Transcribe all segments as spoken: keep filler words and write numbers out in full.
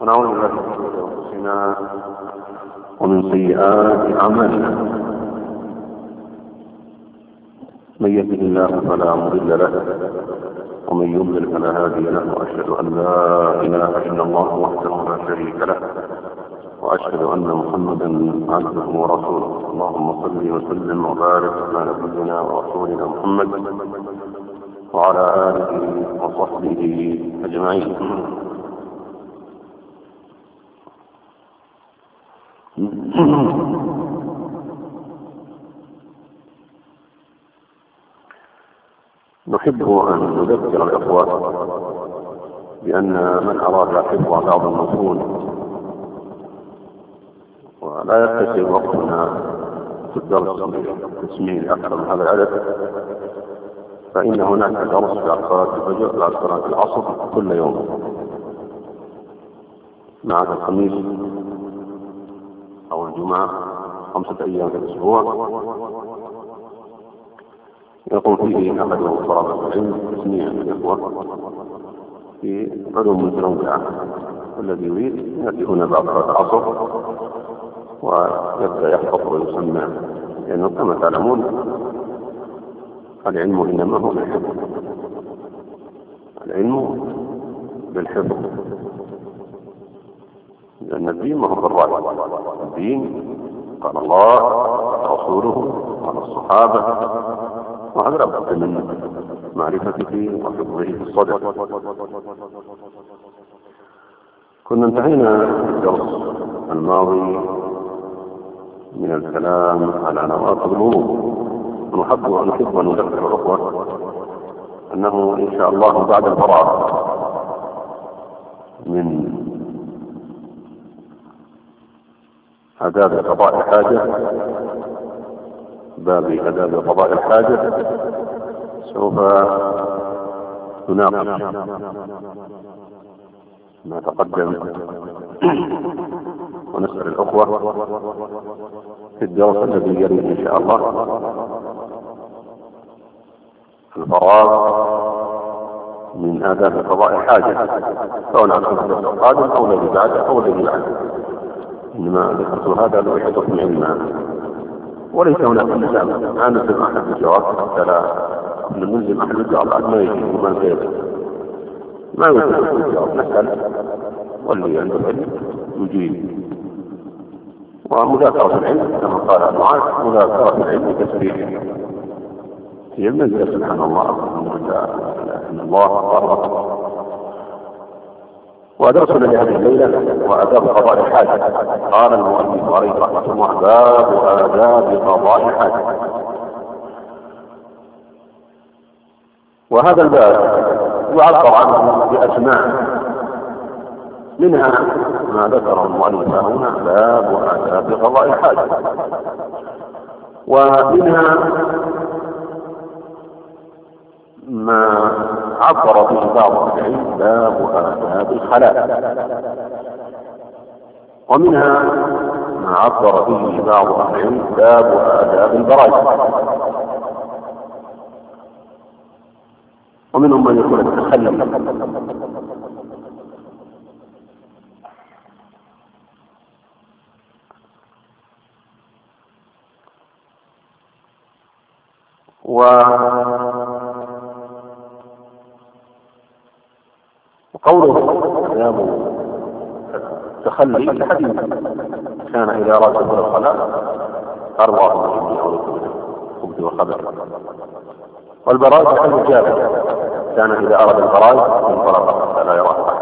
ونعوذ بالله من شرور انفسنا ومن سيئات اعمالنا. من يهده الله فلا مضل له ومن يضلل فلا هادي له، واشهد ان لا اله الا الله وحده لا شريك له، واشهد ان محمدا عبده ورسوله. اللهم صل وسلم وبارك على نبينا ورسولنا محمد وعلى اله وصحبه اجمعين. نحب أن نذكر الإخوة بأن من أراد حفظ بعض المتون ولا يتسع وقتنا في الدرس بتسميع أكثر من هذا العدد، فإن هناك درس في صلاة الفجر بعد صلاة العصر كل يوم مع الخميس أو الجمعة، خمسة أيام في الأسبوع، يقوم فيه أحد طلبة العلم تسميع الإخوة في علوم متنوعة، والذي يريد يأتي هنا بعد صلاة العصر ويبدأ يحفظ ويسمع، لأنه كما تعلمون العلم إنما هو بالحفظ، العلم بالحفظ، لأن الدين ما هو بالرأي، الدين قال الله قال رسوله قال الصحابة، وهذا لابد من معرفته وحفظه في الصدر. كنا انتهينا في الدرس الماضي من الكلام على نواقض الوضوء، ونحب أن نحب أن نذكر الأخوة أنه إن شاء الله بعد الفراغ من آداب قضاء الحاجة، باب آداب قضاء الحاجة، سوف نناقش ما تقدم ونسأل الأخوة في الدرس الذي يلي إن شاء الله الفراغ من آداب قضاء الحاجة، سواء عن الدرس القادم أو الذي بعده أو الذي بعده، إنما ذكرت هذا لوحدكم علما، وليس هناك نزاع. ما نلزم أحد بالجواب حتى لا نلزم أحد بالجواب بعد ما يجي وما نزيد ما يلزم بالجواب، نسأل واللي عنده علم يجيب. ومذاكرة العلم كما قال معاذ، مذاكرة العلم تسبيح هي المنزلة، سبحان الله إن الله قرر. ودرسنا لهذه الليلة وآداب قضاء الحاجة. قال المؤلف عليه رحمة الله: باب آداب قضاء الحاجة. وهذا الباب يعبر عنه بأسماء، منها ما ذكره المؤلف هنا باب آداب قضاء الحاجة، ومنها ما عبر به بعض العلم باب آداب الخلاء، ومنها ما عبر به بعض العلم باب آداب البراج، ومنهم من يقول التخلي. و وقوله آداب التخلي الحديث كان إذا أراد دخول الخلاء أرضى به أو خبز وخبر، والبراز الرجال كان إذا أراد البراز انطلق حتى لا يرى أحد.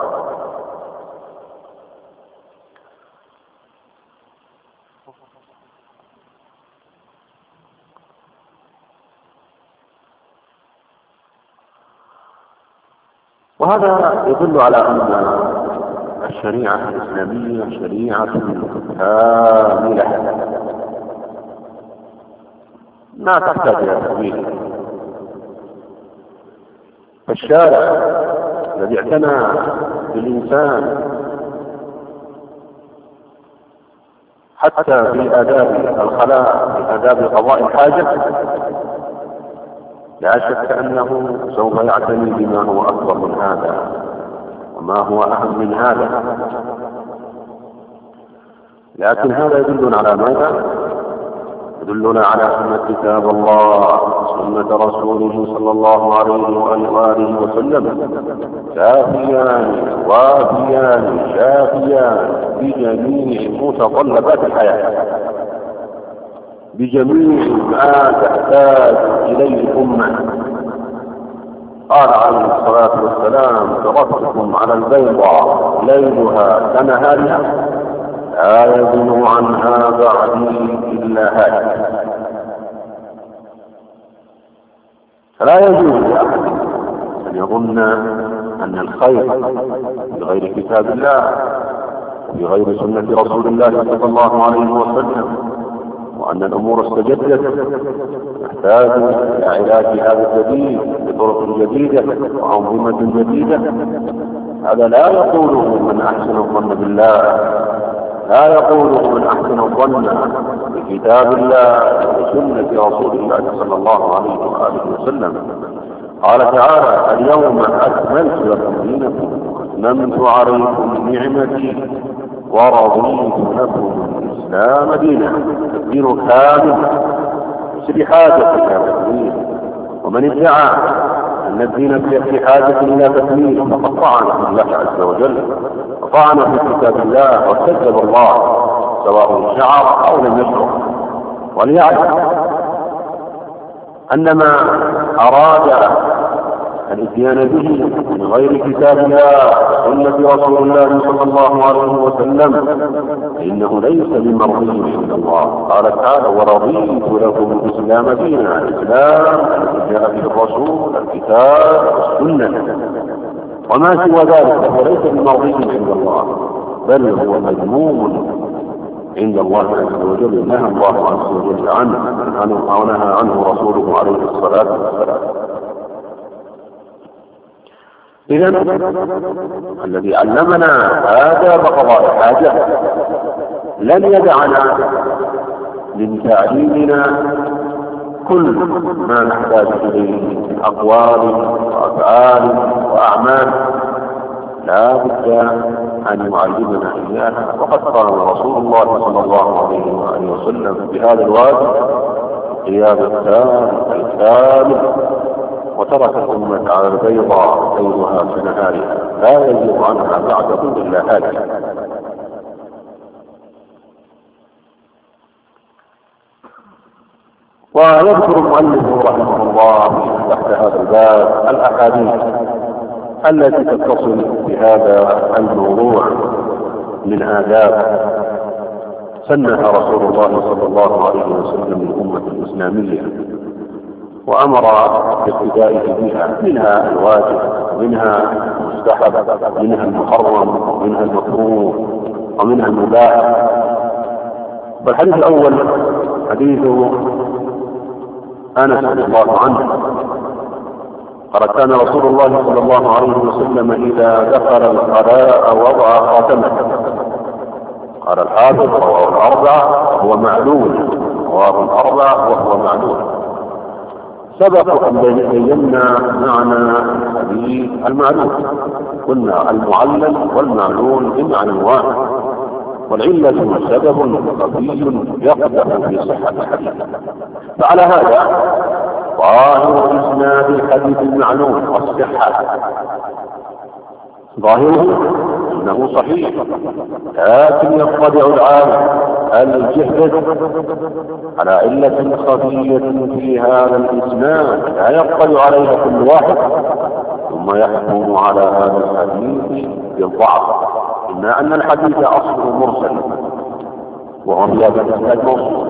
وهذا يدل على أن الشريعة الإسلامية شريعة كاملة ما تحتاج إلى تأويل. فالشارع الذي اعتنى بالإنسان حتى في آداب الخلاء، في آداب قضاء الحاجة، لا شك أنه سوف يعتني بما هو أكبر من هذا وما هو أهم من هذا. لكن هذا يدلنا على ماذا؟ يدلنا على أن كتاب الله سنة رسوله صلى الله عليه وآله وسلم كافيان وافيان شافيان بجميع متطلبات الحياة، بجميع ما تحتاج إليه الأمة. قال عليه الصلاة والسلام: تركتكم على البيضاء ليلها كنهارها لا يزيغ عنها بعدي إلا هالك. فلا يجوز لأحد أن يظن أن الخير بغير كتاب الله وبغير سنة رسول الله صلى الله عليه وسلم، وأن الأمور استجدت تحتاج إلى علاج هذا الجديد بطرق جديدة وأنظمة جديدة. هذا لا يقوله من أحسن الظن بالله، لا يقوله من أحسن الظن بكتاب الله وسنة رسول الله صلى الله عليه وآله وسلم. قال تعالى: اليوم أكملت لكم دينكم وأتممت عليكم نعمتي ورضيت لكم الإسلام دينا. الدين كامل في حاجة إلى تكميل، ومن ادعى أن الدين في حاجة إلى تكميل فقد طعن في الله عز وجل، وطعن في كتاب الله وكذب الله سواء شعر أو لم يشعر. وليعلم أن ما أراد الاتيان به من غير كتاب الله سنة رسول الله صلى الله عليه وسلم إنه ليس بمرضي عند الله. قال تعالى: ورضيت لكم الإسلام دينا. الإسلام الذي جاء به الرسول، الكتاب والسنة، وما سوى ذلك فهو ليس بمرضي عند الله، بل هو مذموم عند الله عز وجل. نهى الله عز وجل عنه ونهى عنه رسوله عليه الصلاة والسلام. إذن الذي علمنا آداب قضاء الحاجة لن يدعنا من تعليمنا كل ما نحتاج إليه من أقوال وأفعال وأعمال، لا بد أن يعلمنا إياها. وقد قال رسول الله صلى الله عليه وآله وسلم بهذا الواجب قيام التام الكامل، وترك الأمة على البيضاء ليلها كنهارها لا يزيغ عنها بعده إلا هالك. ويذكر المؤلف رحمه الله تحت هذا الباب الأحاديث التي تتصل بهذا الموضوع من آداب سنها رسول الله صلى الله عليه وسلم الأمة الإسلامية، وأمر باقتدائه بها، منها الواجب ومنها المستحب، منها المحرم ومنها المكروه ومنها المباح. فالحديث الأول حديث أنس رضي الله عنه قال: كان رسول الله صلى الله عليه وسلم إذا دخل الخلاء وضع خاتمه. قال الحافظ: رواه الأربعة وهو معلول. رواه الأربعة وهو معلول. سبق أن بينا معنى الحديث المعلول، قلنا المعلل والمعلول بمعنى واحد، والعلة سبب خفي يقدح في صحة الحديث. فعلى هذا ظاهر إسناد الحديث المعلول والصحة، ظاهره أنه صحيح، لكن يطلع العالم الجهد على علة خفية في هذا الإسناد لا يطلع عليها كل واحد، ثم يحكم على هذا الحديث بالضعف، إما أن الحديث أصله مرسل وهو في هذا الإسناد موصول،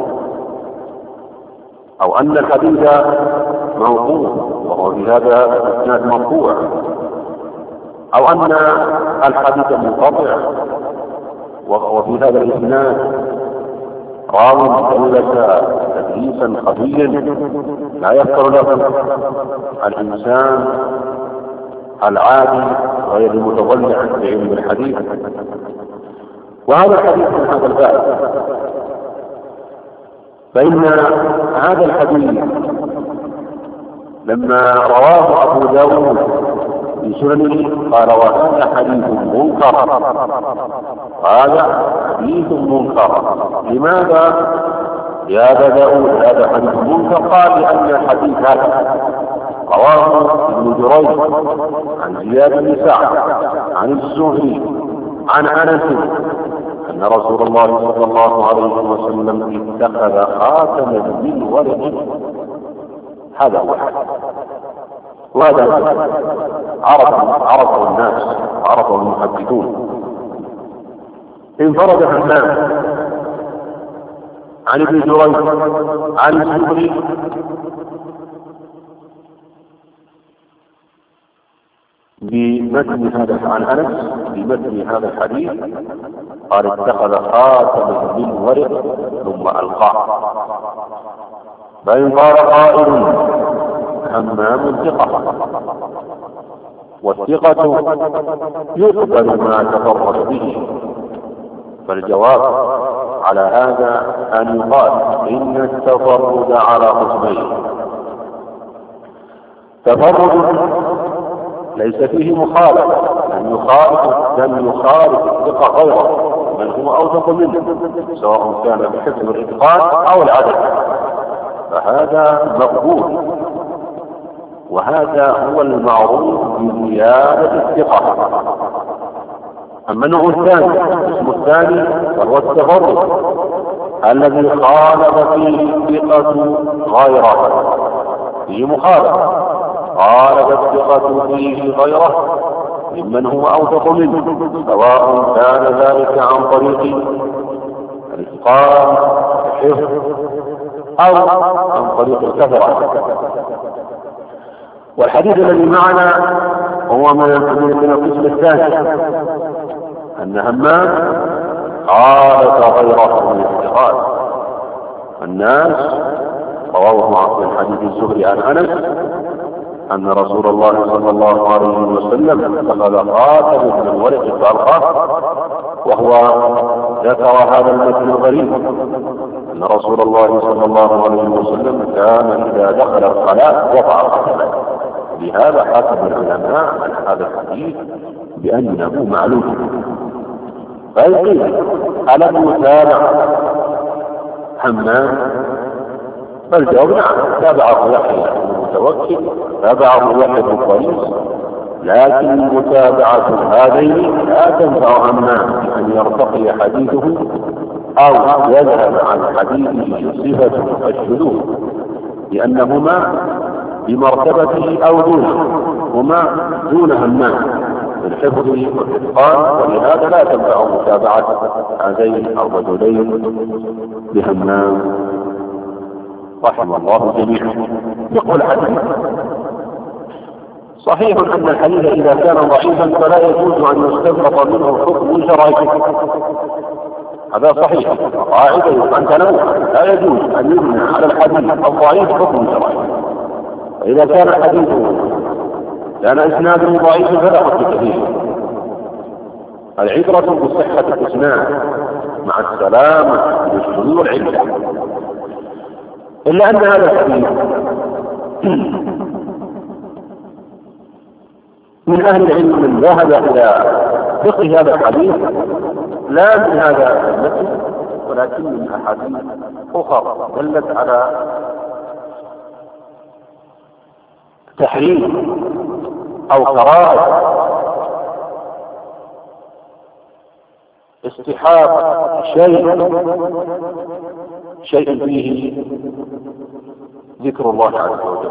أو أن الحديث موقوف وهو في هذا الإسناد مرفوع، أو أن الحديث منقطع وفي هذا الإسناد راو تدلس تدليسا خفيا لا يذكر له الإنسان العادي غير المتضلع بعلم الحديث. وهذا الحديث من هذا الباب، فإن هذا الحديث لما رواه أبو داود سننه قال وهذا حديث منكر، هذا حديث منكر. لماذا يا أبا داود هذا حديث منكر؟ قال لأن الحديث هذا رواه ابن جريج عن زياد بن سعد عن الزهري عن أنس أن رسول الله صلى الله عليه وسلم اتخذ خاتما من ورق. هذا هو الحديث، وهذا عرف عرفه الناس، عرفه المحدثون. انفرد همام عن ابن جريج عن الزهري بمتن هذا عن انس بمتن هذا الحديث قال اتخذ خاتما من ورق ثم القاه. فان قال قائل همام ثقه، والثقه يقبل ما تفرد به، فالجواب على هذا أن يقال إن التفرد على قسمين: تفرد ليس فيه مخالفة، أن يخالف لم يخالف الثقة غيره من هو أوثق منه سواء كان بحسب الإتقان أو العدد، فهذا مقبول، وهذا هو المعروف بزيادة الثقة. أما النوع الثاني الاسم الثاني وهو التفرد الذي خالف فيه الثقة غيره، فيه مخالفة، خالف الثقة فيه غيره ممن هو أوثق منه سواء كان ذلك عن طريق الإتقان الحفظ أو عن طريق الكثرة. والحديث الذي معنا هو من القسم الثاني، أن همام خالف غيره من الثقات. الناس رواه من حديث الزهري عن أنس أن رسول الله صلى الله عليه وسلم اتخذ خاتما من ورق فألقاه، وهو ذكر هذا المثل الغريب أن رسول الله صلى الله عليه وسلم كان إذا دخل الخلاء وضع خاتما. لهذا حكم العلماء عن هذا الحديث بأنه معلوم. فقيل ألم يتابع همام؟ فالجواب نعم، تابعه يحيى المتوكل، تابعه يحيى بن قيس، لكن متابعة هذين لا تنفع همام بأن يرتقي حديثه أو يذهب عن حديثه صفة الشذوذ، لأنهما بمرتبته أو دونه، هما دون همام في الحفظ والإتقان، ولهذا لا تنفع متابعة هذين الرجلين بهمام رحم الله جميعا. يقول الحديث صحيح أن الحديث إذا كان ضعيفا فلا يجوز أن يستنبط منه حكم شرعي، هذا صحيح، قاعدة أن تنوع، لا يجوز أن يبنى على الحديث الضعيف حكم شرعي. فإذا كان الحديث كان إسناده ضعيف فلا حجة فيه. العبرة بصحة الإسناد مع السلامة بالشذوذ والعلة. إلا أن هذا الحديث من أهل العلم من ذهب إلى فقه هذا الحديث لا من هذا المثل ولكن من أحاديث أخرى دلت على تحريم أو كراهة استحاضة شيء شيء فيه ذكر الله عز وجل.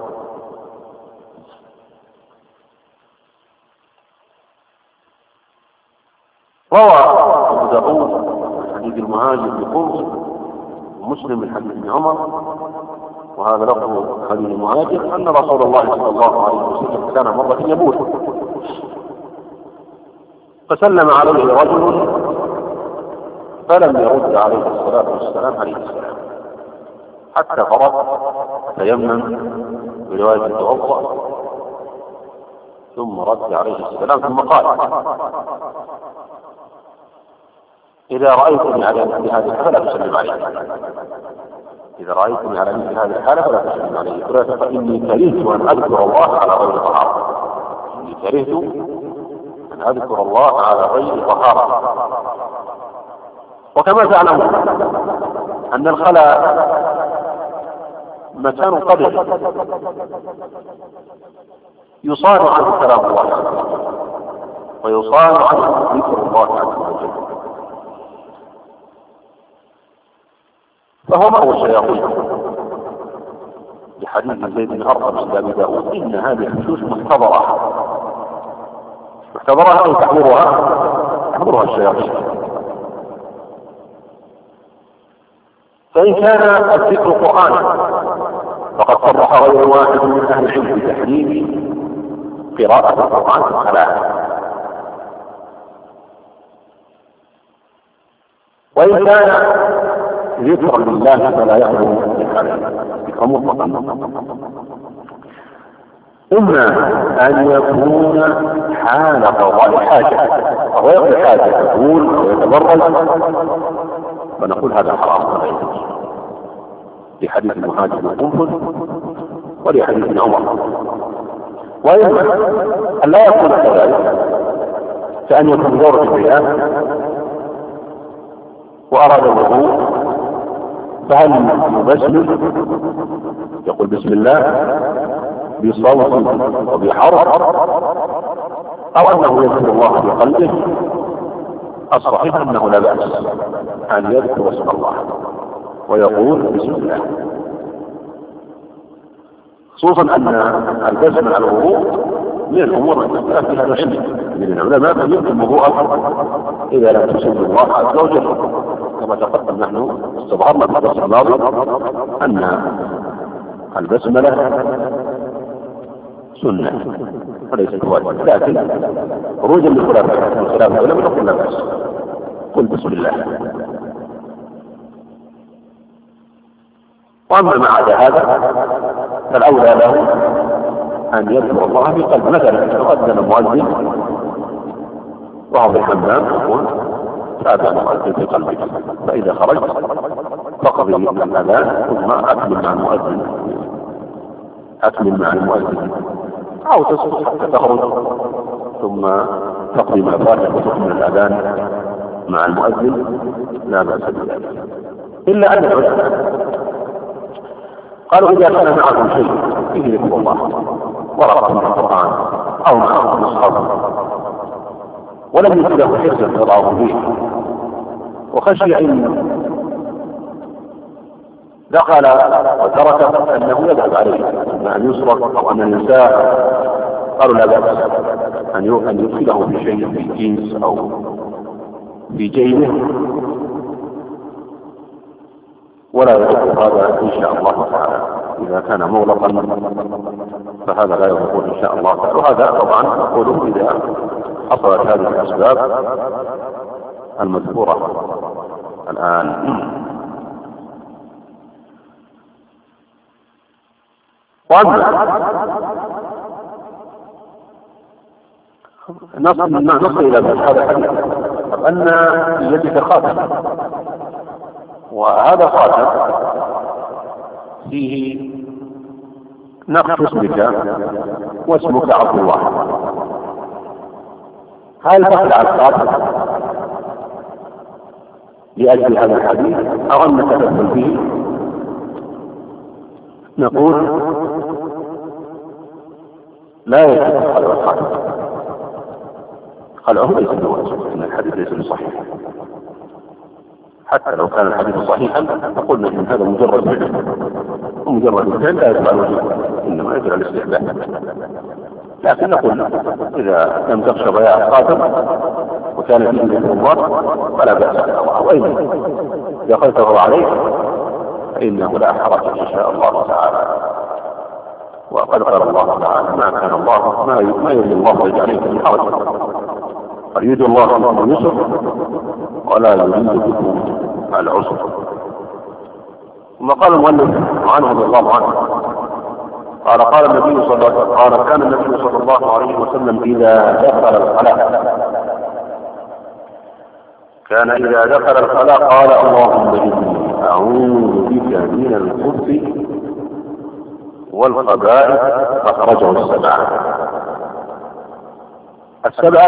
روى أبو داود من حديث المهاجر بقرص، ومسلم من حديث ابن عمر، وهذا لفظ حديث المهاجر أن رسول الله صلى الله عليه وسلم كان مرة يبول فسلم عليه رجل فلم يرد عليه الصلاة والسلام عليه السلام حتى فرغ تيمم برواية توضأ ثم رد عليه السلام ثم قال: إذا رأيتني على مثل هذه الحالة فلا تسلم علي، إذا رأيتني على مثل هذه الحالة فلا تسلم علي، فإني كرهت أن أذكر الله على غير طهارة، إني كرهت أن أذكر الله على غير طهارة. وكما تعلمون أن الخلاء مكان قدر يصان عنه كلام الله عز وجل ويصان عنه ذكر الله عز وجل، فهو مأوى الشياطين. لحديث زيد بن أرقم عند أبي داود إن هذه الحشوش محتضرة. محتضرة أو تحضرها تحضرها الشياطين. فإن كان الذكر قرآنا فقد صرح غير واحد من أهل العلم بتحريم قراءة القرآن في الخلاء. وإن كان ذكرا لله فلا يخلو من خلاء ذكر مطلقا. إما أن يكون حال قضاء حاجة وهو يقضي حاجة يقول ويتبرج فنقول هذا حرام ولا يجوز، لحديث المهاجر والقنفذ ولحديث عمر. وإما أن لا يكون كذلك، كأن يكون دورة البيان وأراد الوضوء فهل يبسم يقول بسم الله بصوت وبحرف، أو أنه يذكر الله في قلبه. الصحيح أنه لا بأس أن يذكر اسم الله ويقول بسم الله، خصوصا أن البسم على الوضوء من الأمور التي تختلف فيها العلم من العلماء من يمكن وضوءه إذا لم تسمي الله عز وجل، كما تقدم نحن استظهرنا في الدرس الماضي أن البسملة سنة وليست واجبة، لكن خروجا من خلافه من خلافه ولم نقل لا بأس قل بسم الله. وأما ما عدا هذا فالأولى له أن يذكر الله في قلبه. مثلا لو أذن مؤذن وهو في الحمام يقول فأذن مؤذن في قلبك، فإذا خرج فقضي من الأذان ثم أكمل مع المؤذن أكمل مع المؤذن أو تسقط حتى تخرج ثم تقضي ما فاتك وتكمل الأذان مع المؤذن لا بأس بذلك. إلا أن العلماء قالوا إذا كان معكم شيء فيه ذكر الله ورقة من القرآن أو معه مصحف ولم يكن له حرصا يضعه فيه وخشي إن دخل وترك أنه يذهب عليه أن يسرق أو أن ينساه، قالوا لا بأس أن يدخله في شيء في كيس أو في جيبه ولا يضر هذا إن شاء الله تعالى. إذا كان مغلقا فهذا لا يضر إن شاء الله تعالى. وهذا طبعا نقوله إذا حصلت هذه الأسباب المذكورة الآن. وأما نصل إلى هذا الحديث أن يدك خاتم، وهذا خاتم فيه نقش اسمك واسمك عبد الله، هل تخلع الخاتم لأجل هذا الحديث أو أن تدخل فيه؟ نقول لا يجب خلع الخاتم، خلعه ليس بواجب، إن الحديث ليس بصحيح. حتى لو كان الحديث صحيحا فقلنا إن هذا مجرد فعل ومجرد فعل لا يدل على الوجوب، إنما يدل على الاستحباب. لكن نقول إذا لم تخشى ضياع الخاتم وكان فيه ذكر الله فلا بأس به، وإن دخلته عليه فإنه لا حرج إن شاء الله تعالى. وقد قال الله تعالى ما كان الله ما يريد الله يجعلكم من حرج، يريد الله بكم اليسر ولا يريد بكم العسر. ثم قال المؤلف عنه رضي الله عنه قال قال النبي صلى الله عليه وسلم قال كان النبي صلى الله عليه وسلم إذا دخل الخلاء كان إذا دخل الخلاء قال اللهم إني أعوذ بك من الخبث والخبائث، أخرجه السبعة. السبعة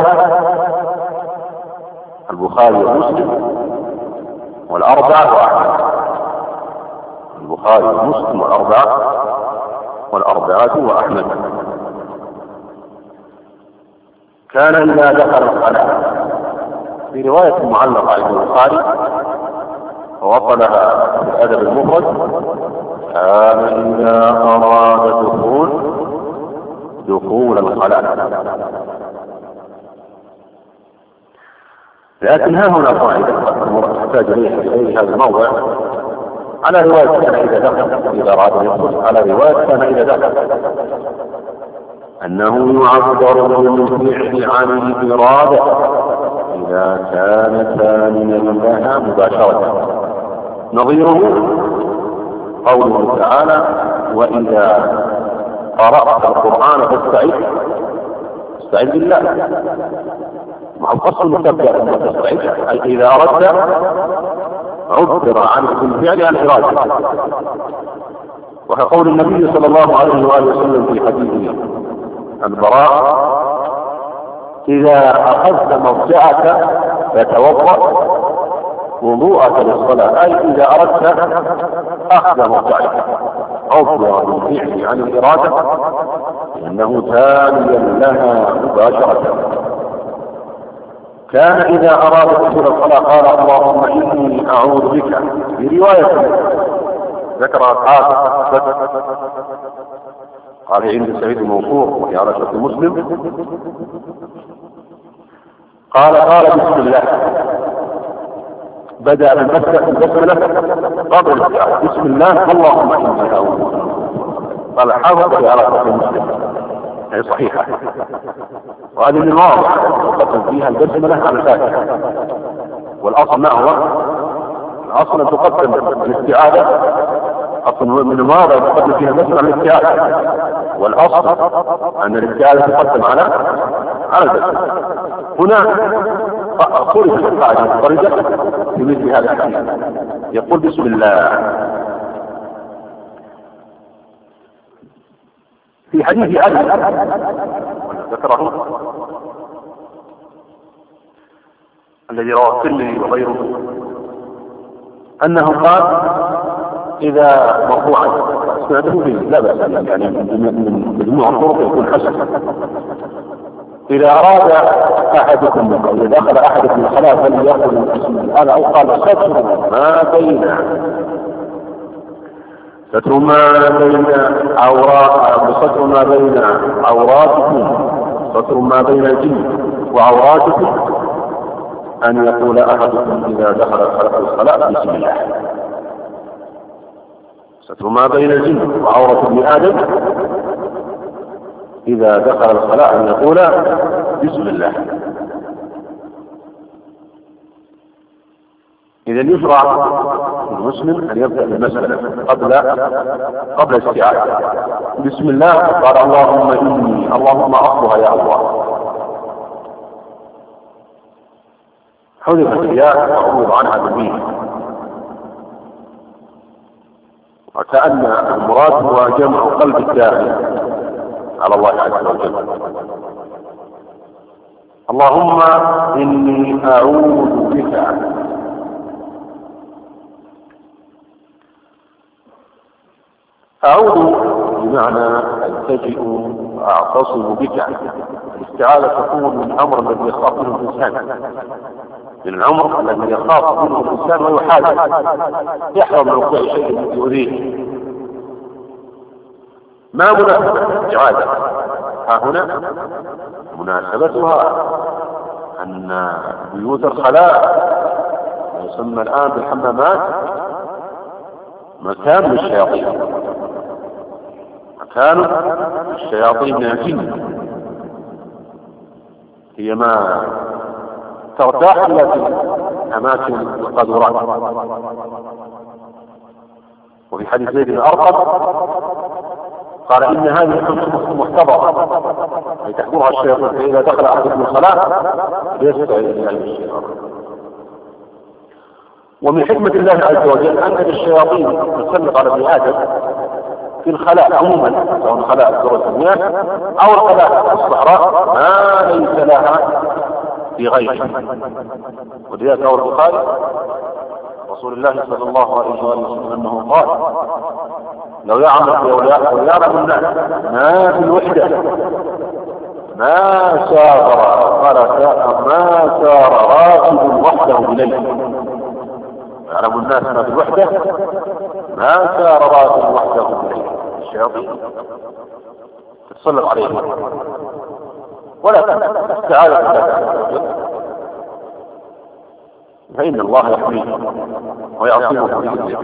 البخاري ومسلم والأربعة وأحمد. البخاري ومسلم والأربعة والأربعة وأحمد. كان إذا دخل الصلاة في رواية معلقة عند البخاري ووصلها في الأدب المفرد: كان إذا أراد دخول دخول الخلاء. لكن ها هنا قاعدة تحتاج إليها في غير هذا الموضع على رواية كان إذا دخل إذا أراد يدخل، على رواية كان إذا دخل، أنه يعبر بالفعل عن الإرادة إذا كان ثانيا لها مباشرة. نظيره قوله تعالى: وإذا قرأت القرآن فاستعذ استعذ بالله. مع القصد المتبع تستعذ، أي إذا أردت عبر عن الفعل عن الإرادة. وكقول النبي صلى الله عليه وآله وسلم في حديث البراء: إذا أخذت مرجعك فتوضأ وضوءك للصلاة، أي إذا أردت أخذ مرجعك عبر بالفعل عن الإرادة لأنه تاليا لها مباشرة. كان إذا أراد دخول الصلاة قال: اللهم إني أعوذ بك. في رواية ذكر أصحاب قال عند سعيد المنصور وفي على شرط مسلم قال قال بسم الله، بدأ بالبسملة قبل الاستعاذة: بسم الله اللهم إني أعوذ بك. قال حافظ في على شرط مسلم، هي صحيحة، وهذه من الواضح تقدم فيها البسملة على الفاتحة. والأصل ما هو؟ الأصل أن تقدم الاستعاذة، أصل من الواضح تقدم فيها البسملة على الاستعاذة، والأصل أن الاستعاذة تقدم على على البسملة. هنا خرج القاعدة خرجت في مثل هذا الحديث، يقول بسم الله. في حديث علي ذكره الذي رواه الترمذي وغيره أنه قال إذا مرفوعا سنده به لا بأس، يعني من مجموع الطرق يكون حسن. إذا أراد أحدكم إذا دخل أحدكم الخلاء فليأخذ هذا، أو قال ستر ما بين ستر ما بين عورات ستر ما بين عوراتكم ستر ما بين الجن وعوراتكم أن يقول أحدكم إذا دخل الخلاء بسم الله. ستر ما بين الجن وعورة ابن آدم إذا دخل الخلاء أن يقول بسم الله. إذا يشرع المسلم أن يبدأ بالمسألة قبل قبل الاستعاذة بسم الله. قال اللهم إني اللهم أصلها يا الله، حذفت الياء وعوض عنها بالميم، وكأن المراد هو جمع قلب الداعي على الله عز وجل. اللهم إني أعوذ بك أعوذ بمعنى ألتجئ أعتصم بك. الاستعاذة تكون من أمر الذي يخاف منه الإنسان، من الأمر الذي يخاف منه الإنسان ويحاذر، يحذر من وقوع شيء يؤذيه. ما مناسبة الاستعاذة؟ ها هنا مناسبتها أن بيوت الخلاء يسمى الآن بالحمامات مكان للشياطين، مكان الشياطين من الجن، هي ما ترتاح إلا في أماكن القاذورات. وفي حديث زيد بن أرقم قال إن هذه الحدود محتضرة أي تحضرها الشياطين، فإذا دخل أحدكم الصلاة يستعيذ بالله من الشيطان. ومن حكمة الله عز وجل أن الشياطين تسلط على ابن آدم في الخلاء عموما، سواء الخلاء الذرة المياه أو الخلاء الصحراء، ما ليس لها في غيره. ولذلك روى البخاري رسول الله صلى الله عليه وسلم أنه قال: لو يعلم لو يعلم الناس ما في الوحدة ما سار قال ما سار راكب وحده بليل. يعلم الناس ما في الوحدة ما سار راكب وحده بليل. الشياطين تتسلط عليهم ولا استعاذة بالله، فإن الله يحميه ويعصمه بإذنه.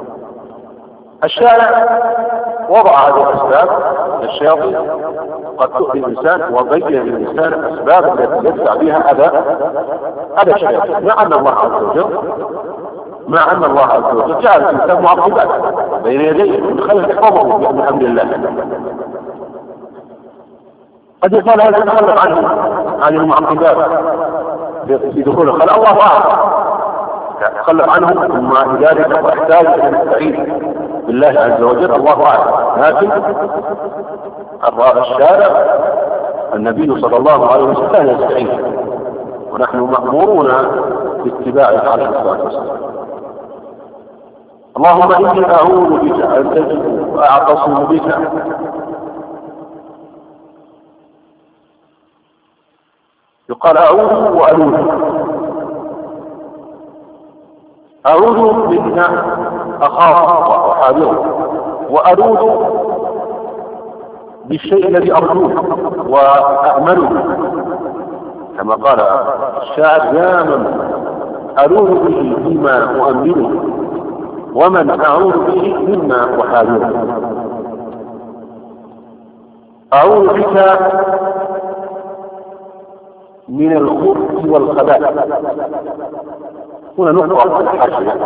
الشارع وضع هذه الأسباب للشياطين قد تؤذي الإنسان، وبين للإنسان الأسباب التي يدفع بها أذى أذى الشياطين، مع أن الله عز وجل مع أن الله عز وجل جعل الإنسان معقبات بين يديه من خلف يحفظه من أمر الله. قد يقال هذا يتخلف عنه عن المعقبات في دخول الخلاء، الله أعلم، يتخلف عنه ثم ذلك ويحتاج إلى التعيد بالله عز وجل، الله أعلم. لكن الشارع النبي صلى الله عليه وسلم كان يستعين، ونحن مأمورون باتباعه عليه الصلاة والسلام. اللهم إني أعوذ بك أن تجد وأعتصم بك يقال أعوذ وألوذ. أعوذ منك أخاف وأحاذره، وألوذ بالشيء الذي أرجوه وأأمله، كما قال الشاعر: يا من ألوذ به فيما أؤمله ومن أعوذ به مما أحاذره. أعوذ بك من الخبث والخبائث. هنا نقطة الحاشية،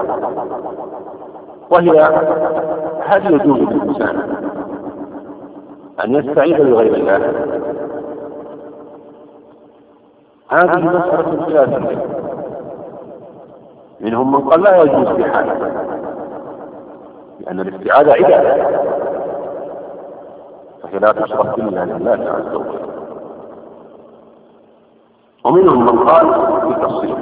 وهي: هل يجوز للإنسان أن يستعيذ بغير الله؟ هذه مسألة خلافية، منهم من قال لا يجوز بحال، لأن الاستعاذة عبادة فهي لا تشرك إلا لله عز وجل. ومنهم من قال بتفصيل: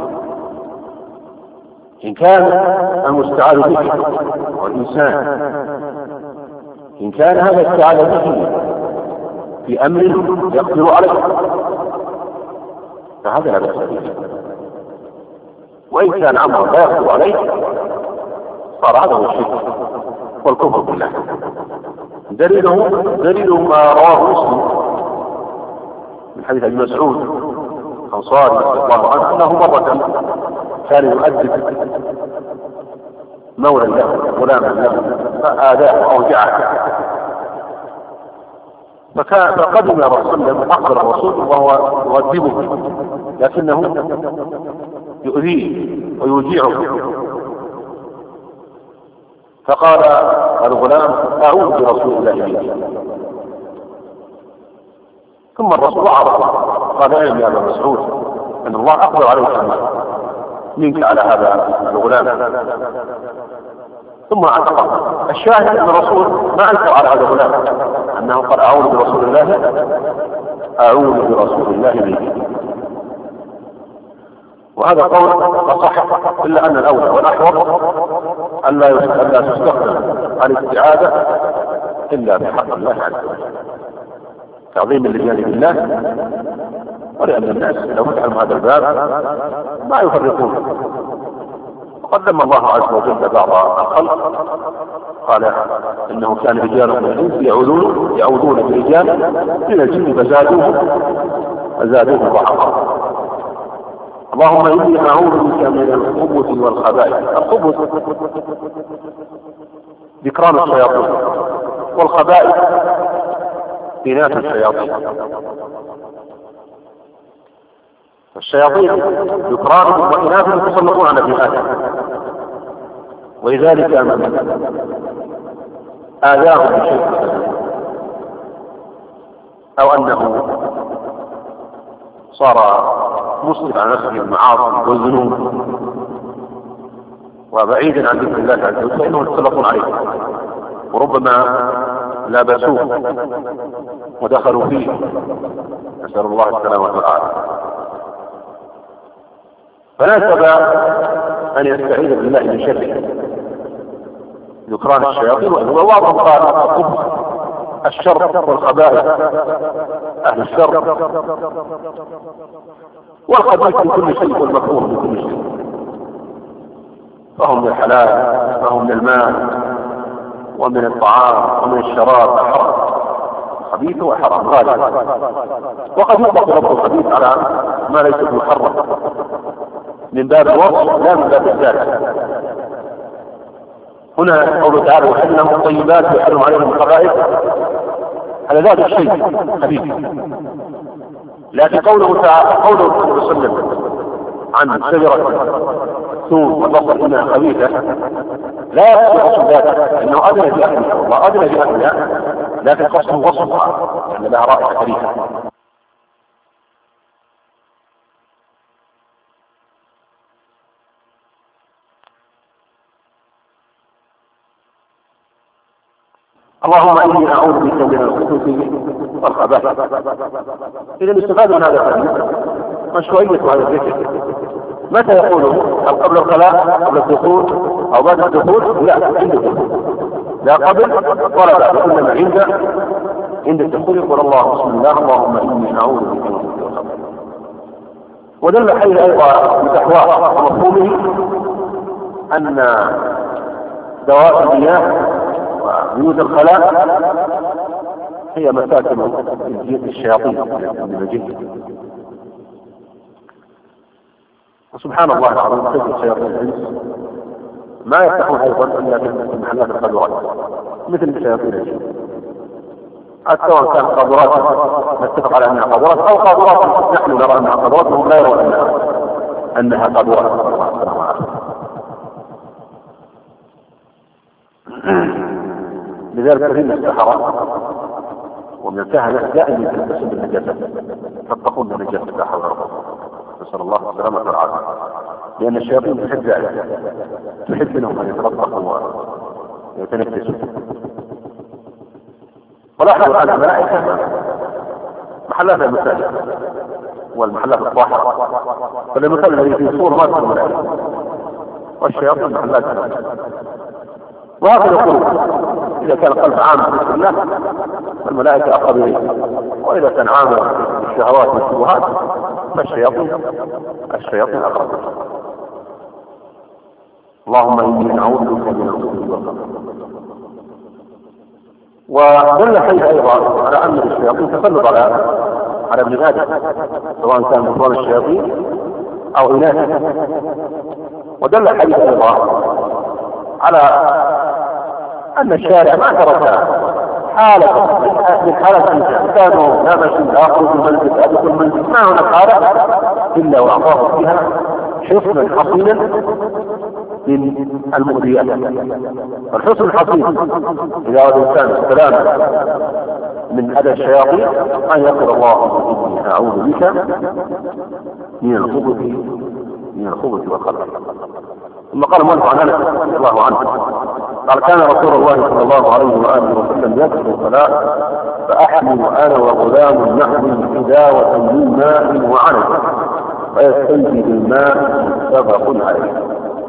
إن كان المستعاذ به والإنسان إن كان هذا استعاذ به في أمر يقدر عليه فهذا لا بأس به، وإن كان أمر لا يقدر عليه صار هذا هو الشرك والكفر بالله. دليله دليل ما رواه مسلم من حديث ابي مسعود الأنصاري رضي الله عنه أنه مرة كان يؤدب مولى له غلاما له فآذاه وأوجعه، فكان فقدم رسول الله أخبر الرسول وهو يؤدبه لكنه يؤذيه ويوجعه، فقال الغلام: أعوذ برسول الله منك. ثم الرسول عرض قال: اعلم يا ابا مسعود ان الله اقدر عليك منك على هذا الغلام، ثم اعتقد. الشاهد ان الرسول ما انكر على هذا الغلام انه قال: اعوذ برسول الله اعوذ برسول الله منك. وهذا قول صح، الا ان الاولى والاحوط الا الا تستخدم الاستعاذه الا بحق الله عز وجل، تعظيما لجانب الله، ولأن الناس لو فتحوا هذا الباب ما يفرقون. وقدم الله عز وجل بعض الخلق قال: إنه كان رجال من الإنس يعودون يعودون برجال من الجن فزادوه فزادوه ضعفا. اللهم إني أعوذ بك من الخبث والخبائث. الخبث ذكران الشياطين، والخبائث إناث الشياطين. الشياطين ذكرانهم وإناثهم يتسلطون على ابن آدم، ولذلك من آذاه بشيء أو أنه صار مسلم على نفسه المعاصي والذنوب وبعيدا عن ذكر الله عز وجل فإنهم يتسلطون عليه، وربما لابسوه ودخلوا فيه، نسأل الله السلامة والعافية. فناسب أن يستعيذ بالله من شره ذكران الشياطين، وبعضهم قال الخبث الشر والخبائث، أهل الشر والخبائث من كل شيء والمكروه من كل شيء، فهم من الحلال فهم من الماء ومن الطعام ومن الشراب الحرام، خبيث وحرام غالبا، وقد يطلق لفظ الخبيث على ما ليس محرم من باب الوصف لا من باب الذات. هنا قوله تعالى وحلهم الطيبات ويحرم عليهم الخبائث، على ذات الشيء خبيث، لكن قوله تعالى قوله صلى الله عليه وسلم عن شجرة ثوم والبصر انها خبيثة لا يقصد ذاته انه ادنى في اكلها، والله ادنى في اكلها، لكن قصده وصفها ان لها رائحة كريهة. اللهم اني اعوذ بك من الخبث والخبائث. اذا استفاد من هذا الحديث مشروعية هذا الذكر. متى يقوله؟ هل قبل الخلاء قبل الدخول او بعد الدخول؟ لا، عند الدخول، لا قبل ولا بعد، انما عند عند الدخول يقول الله بسم الله اللهم اني اعوذ بك من الخبث والخبائث. ودل حي ايضا بتقواه ومفهومه ان دواء المياه وبيوت الخلاء هي مساكن الشياطين من الجن. وسبحان الله العظيم كيف الشياطين الانس ما يفتحون ايضا الا في محلات الخضرات مثل شياطين الجن، حتى سواء كان خضرات نتفق على انها خضرات او خضرات نحن نرى انها خضرات وهم لا يرون انها انها خضرات. لذلك فإن السحرة ومن الكهنة دائما يلبسون بالنجاسة، فاتقون النجاسة لا حول ولا قوة، نسأل الله السلامة والعافية، لأن الشياطين تحب ذلك، تحب منهم أن يتلطفوا ويتنفسوا. ولاحظوا الآن الملائكة محلات المساجد والمحلات الطاهرة، فالمثال الذي في صور ما تكون الملائكة، والشياطين محلات المساجد. وهكذا يقول إذا كان قلب عام بسم الله فالملائكة أقرب إليه، وإذا كان عام بالشهوات والشبهات فالشياطين الشياطين أقرب. اللهم إني أعوذ بك من الخبث والخبائث. ودل الحديث أيضا على أن الشياطين تسلط على على ابن آدم، سواء كان نصران الشياطين أو إناث. ودل الحديث أيضا على أن الشارع ما ترك حالة من حالة الإنسان، كانوا لا مشي آخر المنزل أدخل المنزل، ما هناك حالة إلا وأعطاه فيها حصنا حصينا من المؤذيات. الحصن الحصين إذا أراد الإنسان السلام من أذى الشياطين أن يقول اللهم إني أعوذ بك من الخبث من الخبث والخبائث. ثم قال المؤلف عن انس رضي الله عنه قال كان رسول الله صلى الله عليه واله وسلم يدخل الصلاه فاحمل انا وغلام نحمل حذاوه من ماء وعنب فيستنجي بالماء متفق عليه.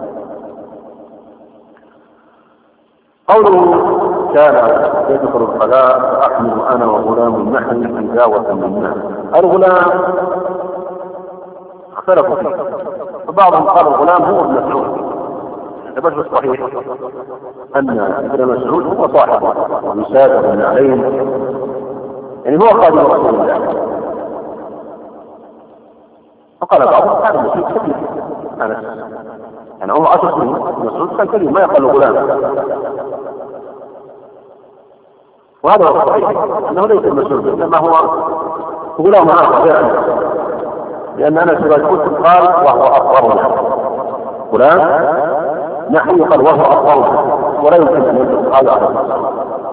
قوله كان يدخل الصلاه فاحمل انا وغلام نحمل حذاوه من ماء، الغلام اختلفوا فيه، فبعضهم قال الغلام هو ابن مسعود، بس الصحيح ان ابن مسعود هو صاحبه ويساعده من عليهم، يعني هو خادم رسول الله. فقال بعضهم هذا مسعود كبير، انا يعني عمره عشر سنين، مسعود كان كبير ما يقل غلام. وهذا هو الصحيح انه ليس مسعود انما هو غلام اخر غير انس، لان انس رجل قال وهو اصغر غلام نحن قال وهو أصغر ولا يمكن أن يدخل هذا على الناس.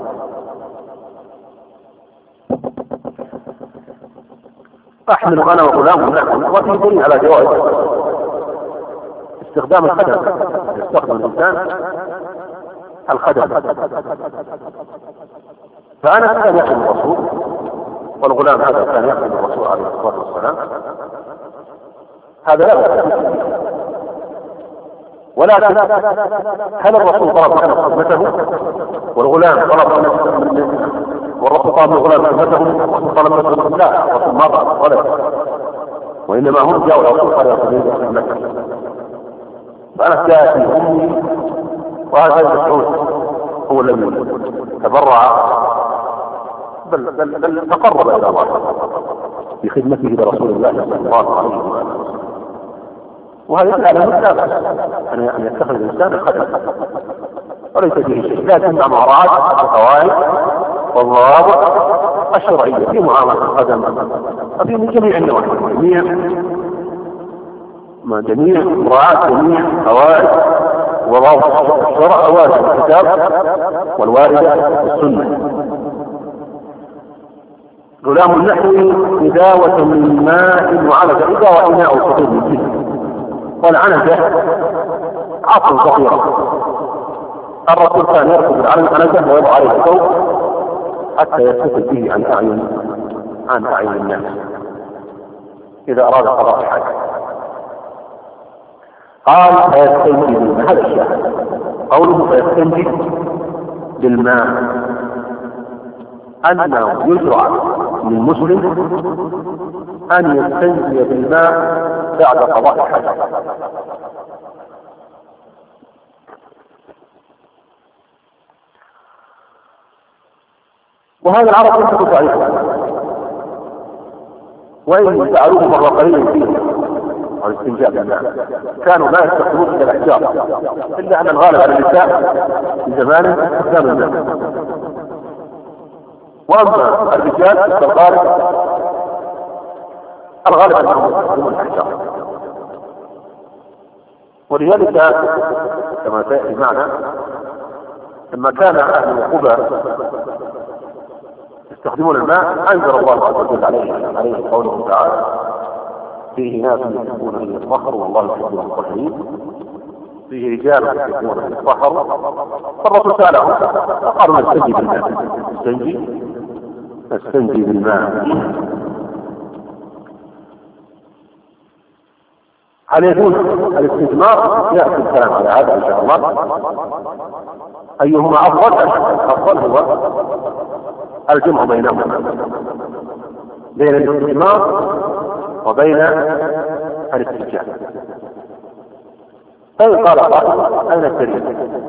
أحمل أنا وغلام نحن، وفي دليل على جواز استخدام الخدم، يستخدم الإنسان الخدم فأنا كان يأخذ الرسول، والغلام هذا كان يأخذ الرسول عليه الصلاة والسلام، هذا لا بأس. ولكن هل الرسول طلب منه خدمته والغلام طلب منه، والرسول طلب من الغلام خدمته والرسول طلب منه؟ لا، الرسول ما طلب ولا، وإنما هم جاءوا الرسول قال يا صديقي خدمته. فأنا جاءت أمي، وهذا المسعود هو الذي تبرع بل, بل, بل تقرب إلى الله في خدمته لرسول الله صلى الله عليه وسلم. وهذا يدل على مستقبل أن يتخذ الإنسان الخدمة وليس فيه شيء، لكن مع مراعاة القواعد والضوابط الشرعية في معاملة الخدمة وفي من جميع النواحي، جميع ما جميع مراعاة جميع قواعد وضوابط الشرع واجب الكتاب والواردة والسنة. غلام النحو إداوة من ماء وعنزة، إذا وإناء صغير من جسم، والعنزة عصر صغيرة. الرسول كان يركب العنزة ويضع عليه الثوب حتى يستفد به عن أعين عن أعين الناس إذا أراد قضاء حاجة. قال فيستنجي بالماء، هذا الشاهد قوله فيستنجي بالماء، أنه يشرع للمسلم أن يستنجي بالماء بعد قضاء الحاجة. وهذا العرب لم تكن تعرفه، وإن فعلوه مرة قليلا فيه الاستنجاء بالماء، كانوا لا يستخدمون إلا الأحجار، إلا أن الغالب على النساء في زمانه استخدام الماء. وأما الرجال فالغالب الغالب أنهم يستخدمون الأحجار. ولذلك كما سيأتي معنا لما كان أهل قبى يستخدمون الماء أنزل الله عز وجل عليه عليه قوله تعالى فيه ناس يحبون أن يتطهروا والله يحب المطهرين، فيه رجال يحبون أن يتطهروا. فالرسول سألهم فقالوا نستنجي بالماء، نستنجي نستنجي بالماء. هل يجوز الاستثمار؟ يأتي الكلام على هذا إن شاء الله. أيهما أفضل؟ أفضل هو الجمع بينهما، بين الاستثمار وبين الاستنجاء. فإن قال قائل أين الدليل؟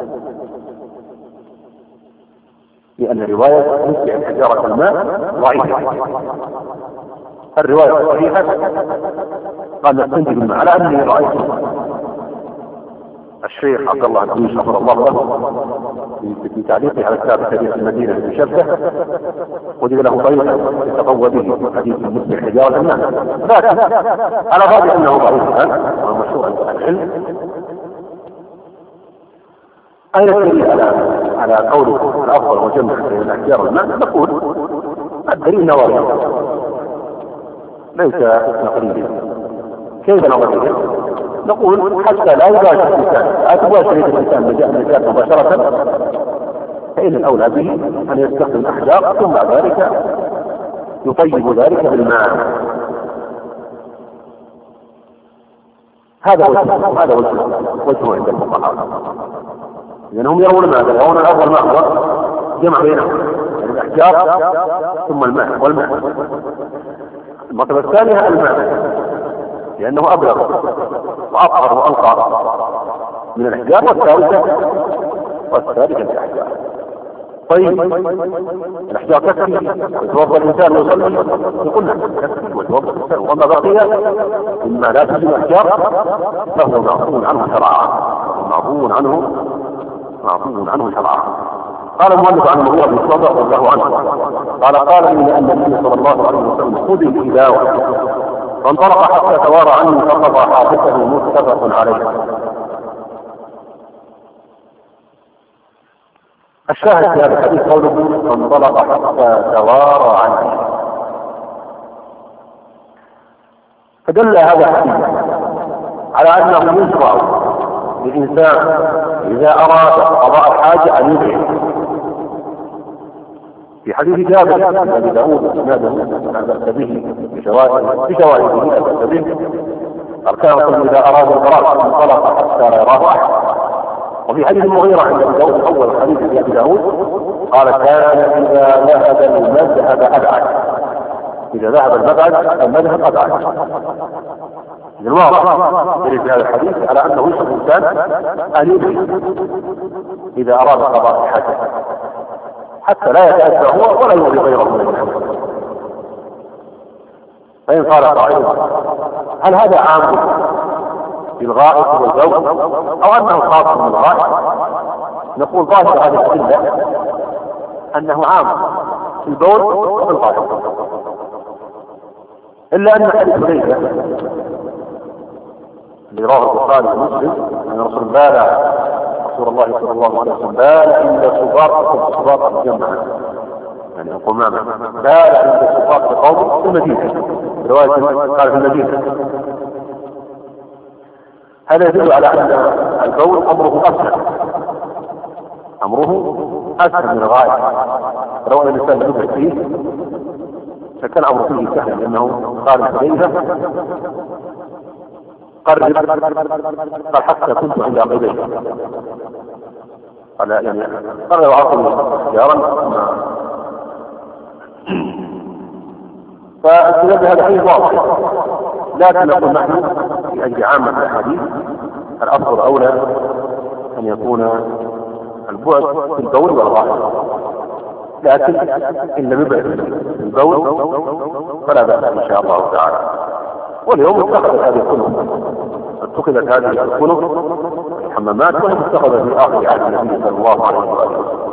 لأن رواية نسبة حجارة الماء ضعيفة. الرواية الصحيحة قال نستنجي بالماء، على أني رأيت الشيخ عبد الله بن يوسف رضي الله عنه في تعليقه على كتاب حديث المدينة المشبه وجد له طريقة يتقوى به حديث نسبة حجارة الماء، لكن على غالب أنه ضعيف ومشهور عند العلم. أين الدليل على على قوله الأفضل وجمع بين الأحجار الماء؟ نقول الدليل نظري ليس نقليا. كيف نظري؟ نقول حتى لا يباشر الإنسان، لا تباشر الإنسان النجاة مباشرة، فإن الأولى به أن يستخدم الأحجار ثم بعد ذلك يطيب ذلك بالماء. هذا وجه هذا وجه وجه عند الفقهاء، لأنهم يرون ماذا؟ يرون الأفضل ما هو جمع بينهم، يعني الأحجار ثم الماء والماء. المرتبة الثانية الماء، لأنه أبلغ وأطهر وأنقى من الأحجار. والثالثة والثالثة الأحجار. طيب الأحجار تكفي ويتوضأ الإنسان ويصلي؟ يقول لك تكفي ويتوضأ الإنسان، وما بقي مما لا تجد الأحجار فهو معفو عنه شرعا، معفو عنه معفو عنه شرعا. قال المؤلف عن المغيرة بن شعبة رضي الله عنه قال قال لي أن النبي صلى الله عليه وسلم خذ الإداوة، فانطلق حتى توارى عني فقضى حاجته، متفق عليه. الشاهد في هذا الحديث قوله فانطلق حتى توارى عني، فدل هذا الحديث على أنه يشرع للإنسان إذا أراد قضاء الحاجة أن يبعد في حديث جابر أبي داود إسناده لا بأس به بشواهده لا بأس به أركان إذا أراد الفراغ انطلق حتى لا يراه أحد. وفي حديث المغيرة عند أبي داود أول حديث في أبي داود قال كان إذا ذهب المذهب أبعد، إذا ذهب المذهب المذهب أبعد. من الواضح في هذا الحديث على أنه يشرف الإنسان أن يدرك إذا أراد قضاء الحاجة حتى لا يتأذى هو ولا يؤذي غيره من الناس. فإن قال قائل هل هذا عام في الغائط والزوج أو أنه خاص بالغائط؟ نقول ظاهر هذه الأدلة أنه عام في البول وفي الغائط، إلا أن حديث حذيفة اللي رواه البخاري ومسلم أن رسول الله رسول الله صلى الله عليه وسلم بال عند سباط سباط الجمع، يعني القمامة بال عند سباط قوم في المدينة، رواية قال في المدينة. هذا يدل على أن البول أمره أسهل، أمره أسهل من الغائط. لو أن الإنسان لم يبعد فيه فكان أمره فيه سهل، لأنه قال حذيفة قرب قال حتى كنت عند عقبيه، قال يعني قال لو عقل جارا. فالسبب هذا حديث واضح، لكن نقول نحن في أجل عامة الحديث الأفضل أولى أن يكون البعد في البول والغائط، لكن إن لم يبعد في البول فلا بأس إن شاء الله تعالى. واليوم اتخذت هذه الكنف اتخذت هذه الكنف الحمامات وهي اتخذت في آخر عهد النبي صلى الله عليه وآله وسلم.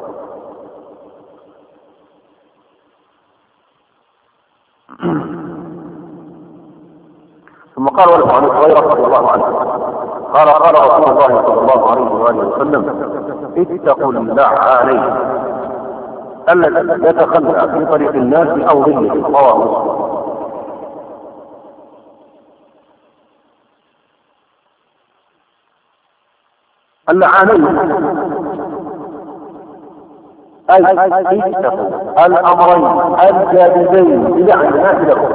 ثم قال وله عن هريرة رضي الله عنه قال قال رسول الله صلى الله عليه وآله وسلم اتقوا اللعانين الذي يتخلى في طريق الناس أو ظلهم، رواه مسلم. اللعانين أي اتقوا الأمرين الجاذبين بلعن الناس لهم،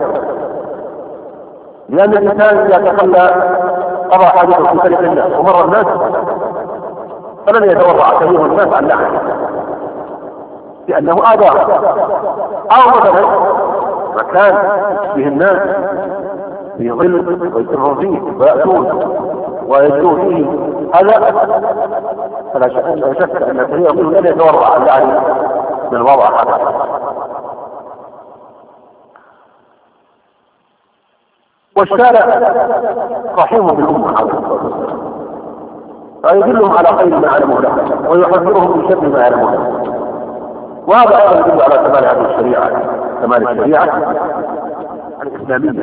لأن الإنسان يتخلى قضى حاجته في طريق الناس ومر الناس فلن يتورع كثير الناس عن لعنه لأنه آذاه، أو مثلا مكان فيه الناس في ظل ويسرون فيه ويأتون ويجدون فيه هذا، فلا شك أن الكثير منهم لن يتورع عن لعنه من الوضع هذا. والشارع رحيم بالأمة فيدلهم على خير ما يعلمون ويحذرهم من شر ما يعلمون، وهذا أيضا يدل على كمال هذه الشريعة، كمال الشريعة الإسلامية.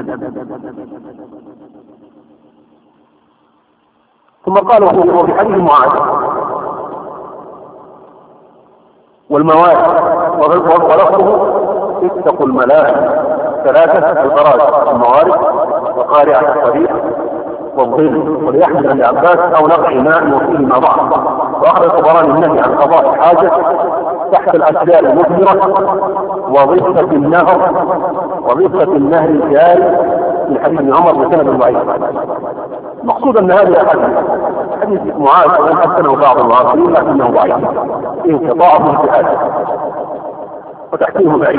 ثم قالوا في حديث معاذ والمواد ولفظه اتقوا الملائكة ثلاثة الفراج الموارد وقارعة الطريق والظل وليحمل ابن عباس أو نقع ماء وفيه ما ضعف. وأخرج الطبراني النهي عن قضاء الحاجة تحت الأشجار المثمرة وضفة النهر وضفة النهر الجاري من حديث ابن عمر بسند ضعيف. المقصود أن هذا الحديث حديث معاذ وإن حسنه بعض المعاصرين لكنه ضعيف انقطاعه اجتهاد وتحكيمه بعيد،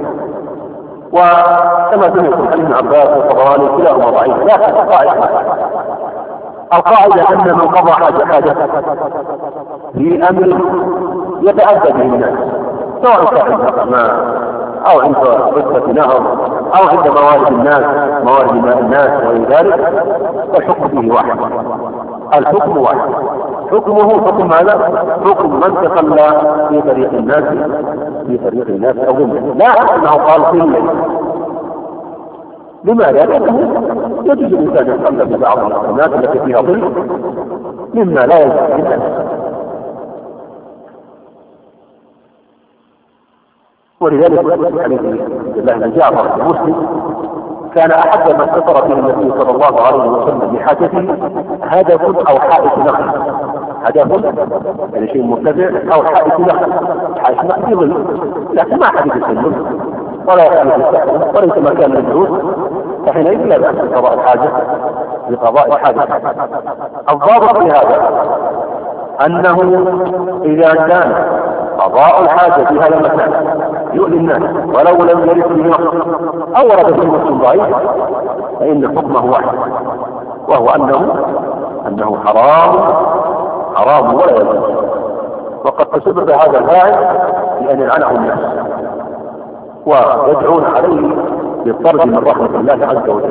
وكما سمعت حديث ابن عباس والطبراني كلاهما ضعيف. لكن القاعدة القاعدة أن من قضى حاجة حاجة في أمر يتأدى به الناس سواء كان ماء أو عند قصة نهر أو عند موارد الناس موارد ماء الناس وغير ذلك، فالحكم فيه واحد، الحكم واحد، حكمه حكم ماذا؟ حكم من تخلى في طريق الناس في طريق الناس أو غيره، لا أنه قال في الليل. لماذا؟ لأنه يجوز الإنسان يتخلى في بعض الناس التي فيها ظل مما لا يلزم الناس. ولذلك في حديث عبد الله بن جعفر المسلم كان أحب ما استطر به النبي صلى الله عليه وسلم بحاجته هدف أو حائط نخل. هدف يعني شيء مرتفع أو حائط نخل. حائط نخل في ظل، لكن ما حدث السلم ولا يحدث السحر وليس مكان للجلوس، فحينئذ لا بأس بقضاء الحاجة بقضاء الحاجة. الضابط في هذا أنه إذا كان قضاء الحاجة في هذا المكان يؤذي الناس ولو لم يرد به نص أو ورد به نص ضعيف فإن حكمه واحد، وهو أنه أنه حرام حرام ولا يجوز. وقد تسبب هذا الفاعل بأن يلعنه الناس ويدعون عليه بالطرد من رحمة الله عز وجل.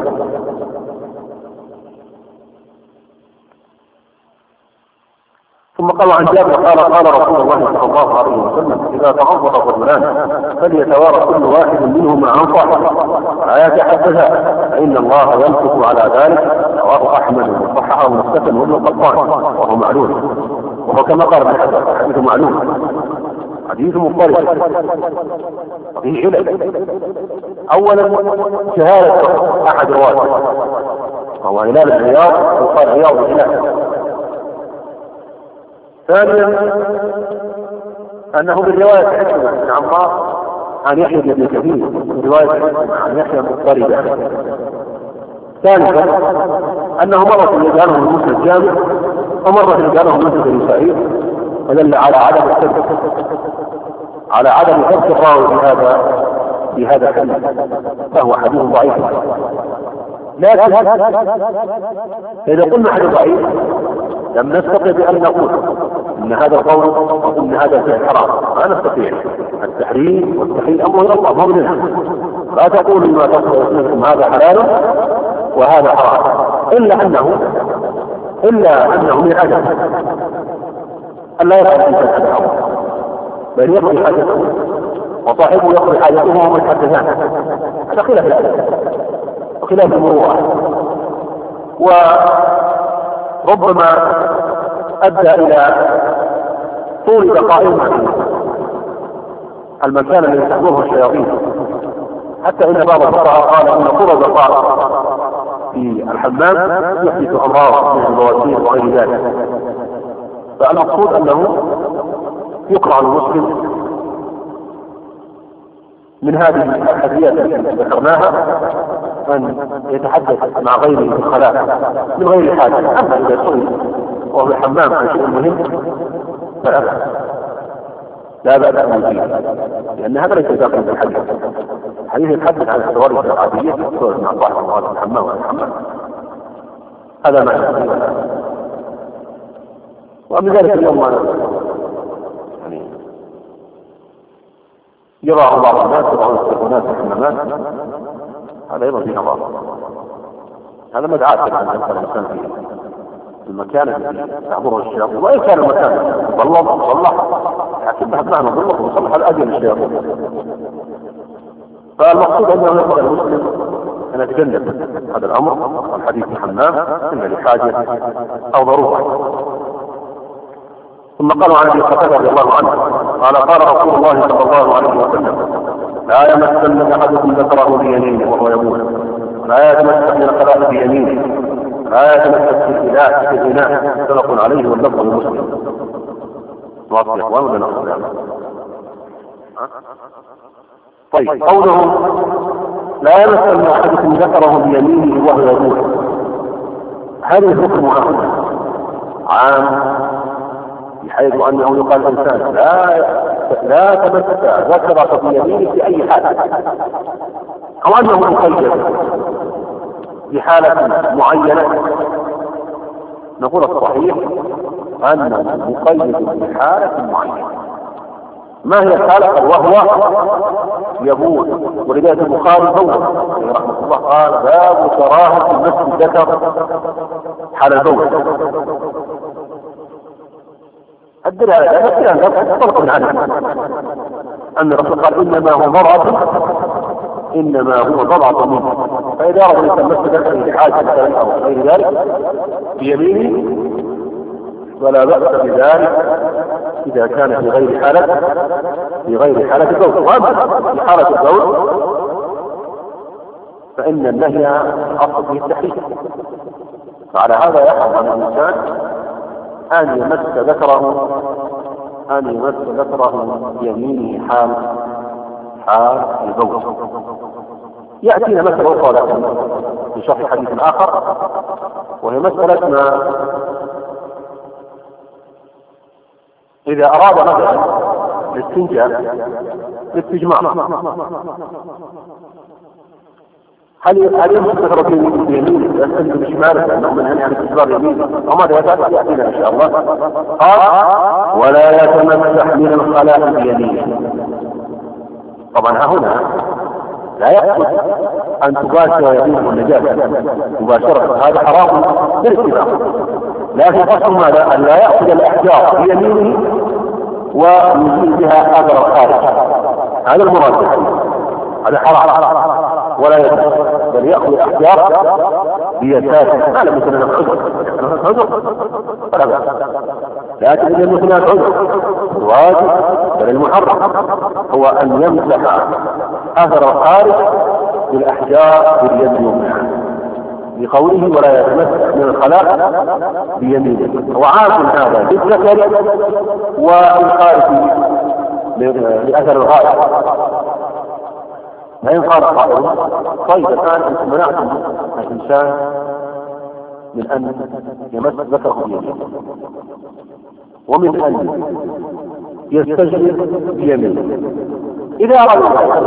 ثم قال عن جابر قال قال رسول الله صلى الله عليه وسلم إذا تعرض الرجلان فليتوارى كل واحد منهما عن صاحبه لا يتحدثا فإن الله يمسك على ذلك. رواه أحمد وصححه مسلم وابن قطان وهو معلوم، وهو كما قال ابن حجر حديث معلوم حديث مضطرب فيه علل. أولا شهادة أحد رواته وهو هلال بن عياض وقال عياض هلال. ثانيا أنه بالرواية عن عمار عن يحيى بن كثير رواية عن يحيى مضطربة. ثالثا أنه مرة يجعله المسند الجامع ومرة يجعله المسند النسائي، ودل على عدم الثبت على عدم ثبت الراوي بهذا بهذا الحديث، فهو حديث ضعيف. لكن إذا قلنا حديث ضعيف لم نستطع بأن نقول إن هذا القول وإن هذا الفعل حرام، لا نستطيع. التحريم والتحريم أمر إلى الله مو مننا، لا تقولوا ما تقولون هذا حلال وهذا حرام، إلا أنه إلا أنه من عدم أن لا يفعل إنسان هذا الأمر، بل يقضي حاجته وصاحبه يقضي حاجته وهم يتحدثان. هذا خلاف الأدب وخلاف المروءة، وربما أدى إلى طول بقائهم المكان الذي تحضره الشياطين، حتى إن بعض الفقهاء قال أن طول البقاء في الحمام يحدث أمراض من البواسير وغير ذلك. فالمقصود أنه يقرأ المسلم من هذه الحديث التي ذكرناها أن يتحدث مع غيره في الخلاء من غير حاجة. أما إذا سئل وهو الحمام عن شيء مهم فلا بأس لا بأس أن يجيب، لأن هذا ليس داخل في الحديث. الحديث يتحدث عن التوارث العادية تتوارث مع صاحب وهذا الحمام وهذا الحمام، هذا معنى. ومن ذلك اليوم يعني يرى بعض الناس يرون التلفونات في الحمامات، هذا أيضا في نظام، هذا مدعاة عن أكثر الإنسان في المكان الذي تحضره الشياطين، وإن كان المكان ظلم وصلح لكنها بمعنى ظلم وصلح الأجل الشياطين. فالمقصود أنه يقول المسلم أن يتجنب هذا الأمر الحديث في الحمام إما لحاجة أو ضرورة. ثم قالوا عن ابي قتادة رضي الله عنه قال قال رسول الله صلى الله عليه وسلم لا يمسن احدكم ذكره بيمينه وهو يموت، لا يتمسك من الخلاء بيمينه، لا يتمسك في الإله في الإناء، متفق عليه واللفظ المسلم. واضح يا اخوان ولا نقص؟ طيب قوله لا يمسن احدكم ذكره بيمينه وهو يموت، هذا الحكم عام بحيث أنه يقال الإنسان لا لا تمسك ذكرك بيمينه في أي حال، أو أنه مقيد بحالة معينة. نقول الصحيح أنه مقيد بحالة معينة. ما هي الحالة؟ وهو يبول. ولذلك البخاري بول رحمه الله قال باب كراهة المس الذكر حال البول. الدليل على ذلك أن تطلق من عنه أن الرسول قال إنما هو ضرعة إنما هو ضرعة منه، فإذا أراد أن يتمس ذكره لحاجة مثلا أو غير ذلك بيمينه ولا بأس بذلك إذا كان في غير حالة في غير حالة البول. وأما في حالة البول فإن النهي أصل فيه التحريم. فعلى هذا يحرم على الإنسان أن يمس ذكره أن يمس ذكره بيمينه حال حال البول. يأتينا مسألة أخرى لكن في شرح حديث آخر، وهي مسألة ما إذا أراد مثلا الاستنجاء باستجمار، هل هل يمسك ذكره بيمينه ويستنجي بشماله لأنه من هنا يعني استجمار يمينه وماذا يفعل؟ يأتينا إن شاء الله. قال ولا يتمسح من الخلاء بيمينه. طبعا ها هنا لا يقصد أن تباشر يمينه النجاسة مباشرة، هذا حرام بالاتفاق، لكن قصد ماذا؟ أن لا يأخذ الأحجار بيمينه ويزيل بها أثر الخارج، هذا المراد، هذا حرام ولا يجوز، بل يأخذ الأحجار بيساره. ما لم يكن هناك عذر، هناك عذر فلا بأس، لكن إذا لم يكن هناك عذر الواجب بل المحرم هو أن يمسح أثر الخارج بالأحجار باليد اليمنى، بقوله ولا يتمسح من الخلاء بيمينه. وعام هذا بالذكر والخارج لأثر الغائب. فإن قال قائل طيب الآن أنتم منعتم الإنسان من أن يمس ذكره بيمينه ومن أن يستجمر بيمينه، إذا أراد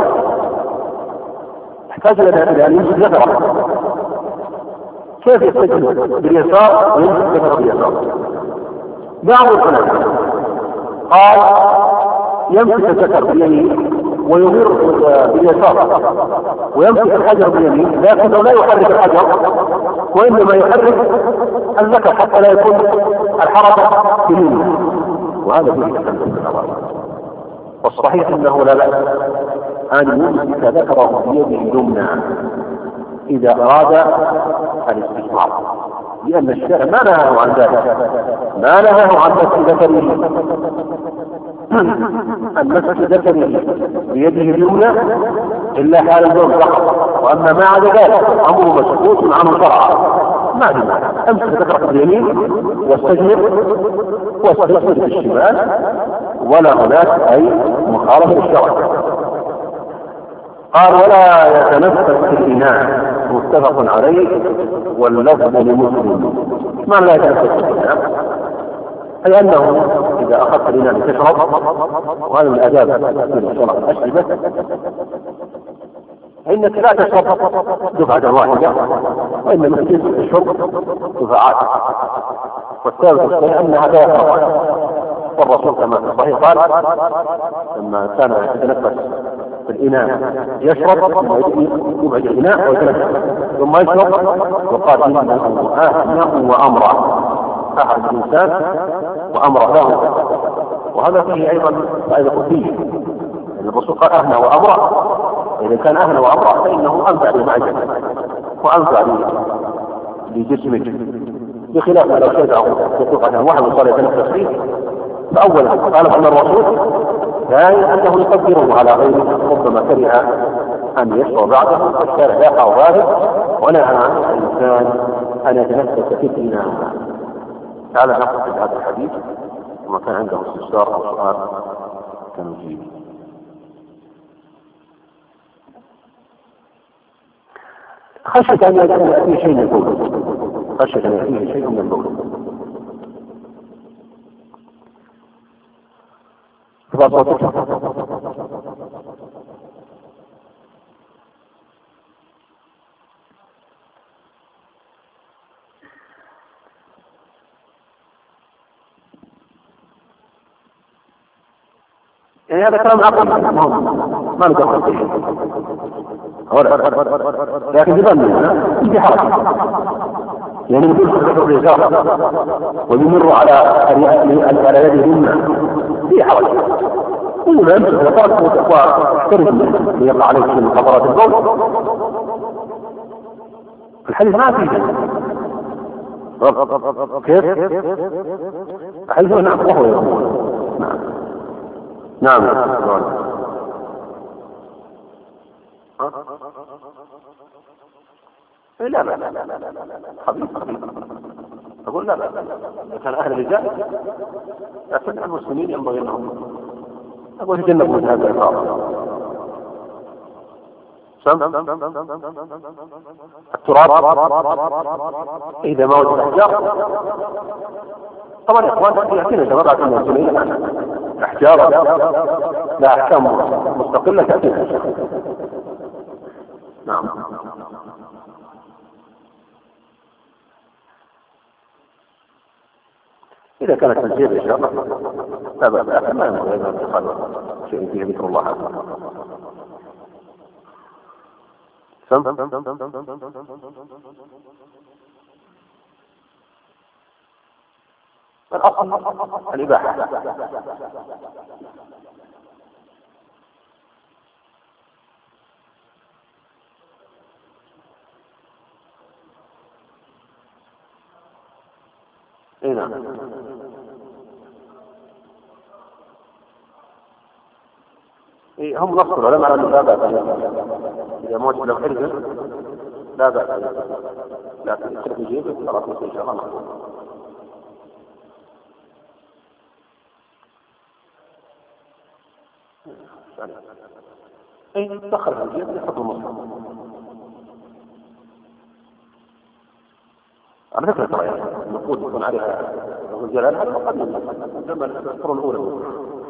احتاج لنا إلى أن يمسك ذكره، كيف يستجمر باليسار ويمسك ذكره باليسار؟ بعض العلماء قال يمسك الذكر باليمين ويمر باليسار ويمسك الحجر باليمين، لكنه لا يحرك الحجر وإنما يحرك الذكر حتى لا يكون الحركة بيمينه، وهذا فيه تكلم بالنظر. والصحيح أنه لا بأس أن يمسك ذكره بيده اليمنى إذا أراد الاستثمار، لأن الشرع ما نهاه عن ذلك، ما نهاه عن مس ذكره أن مسك ذكره بيده اليمنى إلا حال البول فقط، وأما ما عدا ذلك أمره مسكوت عنه شرعا. ما دماء أمسك ذكرك باليمين واستجمر واستجمر بالشمال ولا هناك أي مخالفة للشرع. قال ولا يتنفس في الإناء، متفق عليه واللفظ لمسلم. ما لا يتنفس في الإناء؟ أي أنه إذا أخذت الإناء لتشرب، وهذا من الآداب في صلاة الأشربة، فإنك لا تشرب دفعة واحدة، وإنما تشرب دفعات. والثالث الصحيح أن هذا يحرم، والرسول كما في الصحيح قال لما كان يتنفس في الإناء يشرب ثم يبعد الإناء ويتنفس ثم يشرب، وقال إنه آهنه وأمره، أحد الإنسان وأمره له، وهذا فيه أيضا فائدة قدسية، يعني الرسول قال أهنه وأمره، إذا كان أهنه وأمره فإنه أنفع لمعدته وأنفع لجسمه، بخلاف ما لو شجعه يطلق عنه واحد وصار يتنفس فيه. فأولا قال أن الرسول ثانيا أنه يقدره على غيره، ربما كره أن يشرب بعده والشارع يقع ظاهر، ونهى عن الإنسان أن يتنفس في الإناء. تعالى نقصد هذا الحديث، وما كان عنده استفسار أو سؤال كان يجيب. خشية أن يأتيه شيء من البول، خشية أن يأتيه شيء من البول. يعني هذا كلام عقل ما نقدر فيه، لكن يظن في حركة، يعني يمر الرجال ويمر على على يده اليمنى في حركة، كل ما يمسك الفرق ويقترب ويقع عليه من قطرات البول. الحديث ما فيه كيف؟ الحديث نعم وهو يقول نعم نعم لا لا لا لا لا خبيث خبيث. أقول لا لا كان أهل الرجال لكن المسلمين ينبغي لهم أقول يتجنبوا من هذا الإفراط. التراب إذا ما وجد أحجار طبعا يا إخوان يأتينا جماعة من المسلمين أحجار لا أحكام مستقلة تأتينا. نعم. إذا كانت تنزيل إن شاء الله لا بأس لكن ما ينبغي أن يدخل شيء فيه ذكر الله عز وجل. الأصل الإباحة. إيه نعم. إيه هم نص العلماء على لا بأس إذا موجد له حرز لا بأس لكن الشرك يجيب خلاص إن شاء الله. إيه دخل في الجيب يحط المصحف. على فكرة ترى يعني النقود يكون عليها الرجال هذا قديم لما القرون الأولى.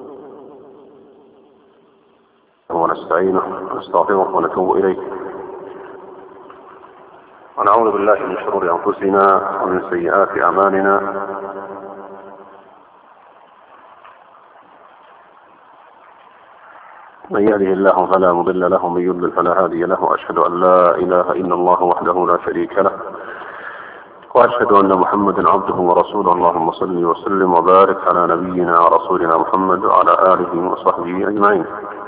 ونستعينه ونستغفره ونتوب إليه ونعوذ بالله من شرور أنفسنا ومن سيئات أعمالنا. من يهده الله فلا مضل له ومن يضلل فلا هادي له. أشهد أن لا إله إلا الله وحده لا شريك له وأشهد أن محمدا عبده ورسوله. اللهم صل وسلم وبارك على نبينا ورسولنا محمد وعلى آله وصحبه أجمعين.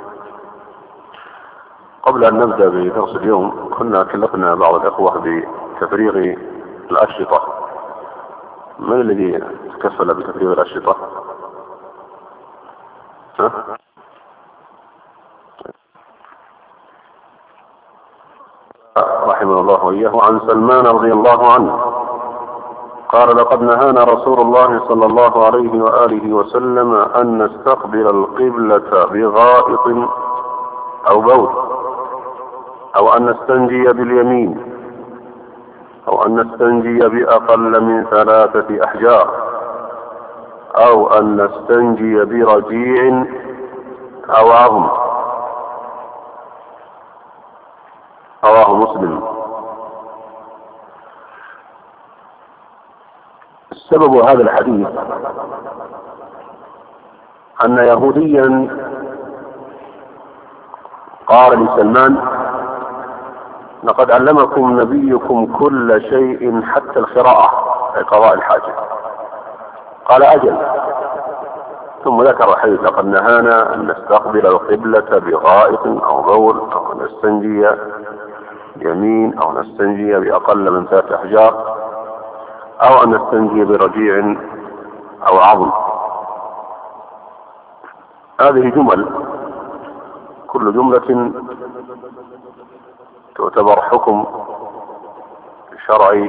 قبل أن نبدأ بدرس اليوم كنا كلفنا بعض الأخوة بتفريغ الأشرطة. من الذي تكفل بتفريغ الأشرطة؟ ها؟ رحمه الله وإياه. عن سلمان رضي الله عنه قال لقد نهانا رسول الله صلى الله عليه وآله وسلم أن نستقبل القبلة بغائط أو بول أو أن نستنجي باليمين أو أن نستنجي بأقل من ثلاثة أحجار أو أن نستنجي برجيع أو عظم. رواه مسلم. سبب هذا الحديث أن يهوديا قال لسلمان لقد علمكم نبيكم كل شيء حتى القراءة أي قضاء الحاجة. قال أجل. ثم ذكر الحديث لقد نهانا أن نستقبل القبلة بغائط أو بول أو نستنجي بيمين أو نستنجي بأقل من ثلاثة أحجار أو أن نستنجي برجيع أو عظم. هذه جمل كل جملة تعتبر حكم شرعي.